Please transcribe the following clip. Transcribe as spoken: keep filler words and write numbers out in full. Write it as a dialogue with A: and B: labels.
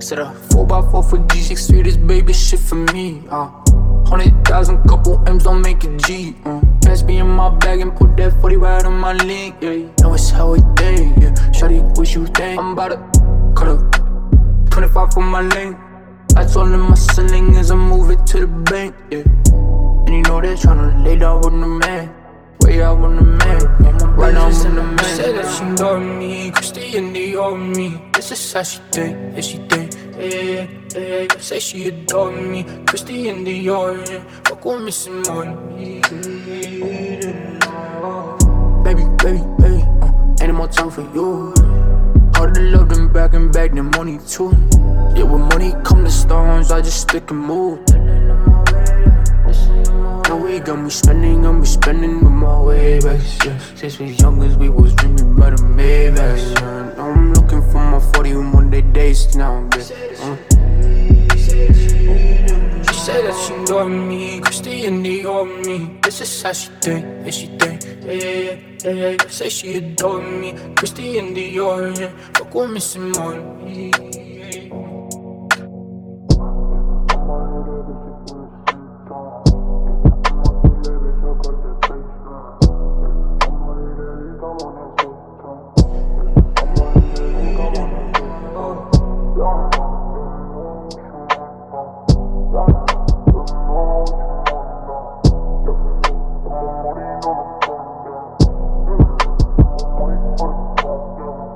A: Said a four by four for G six three, this baby shit for me, uh Hundred thousand, couple M's don't make a G, uh Pass me in my bag and put that forty right on my link, yeah Know it's how it day, yeah Shawty, what you think? I'm about to cut up twenty-five for my lane. I told him my ceiling is I move it to the bank, yeah And you know they're tryna lay down with the man. Way out with the man, yeah, right now with the man.
B: Say that she love me, Christian Dior me. This is how she think, yeah she think, yeah, yeah, yeah, yeah. Say she adore me, Christian Dior, yeah. Fuck with me some more.
A: Baby, baby, baby, uh, ain't no more time for you. Hard to love them back and back, the money too. Yeah, with money come the stones, I just stick and move. Now we got me spending, got me spending with my way back, yeah. Since we young as we was dreaming about a Maybach, yeah. Now I'm looking for my forty one day days now, bitch. uh.
B: She said that she love me, Christian Dior me. This is how she think, yeah she think, yeah, yeah, yeah, yeah, yeah. Say she adore me, Christian Dior, yeah. Fuck with me some more.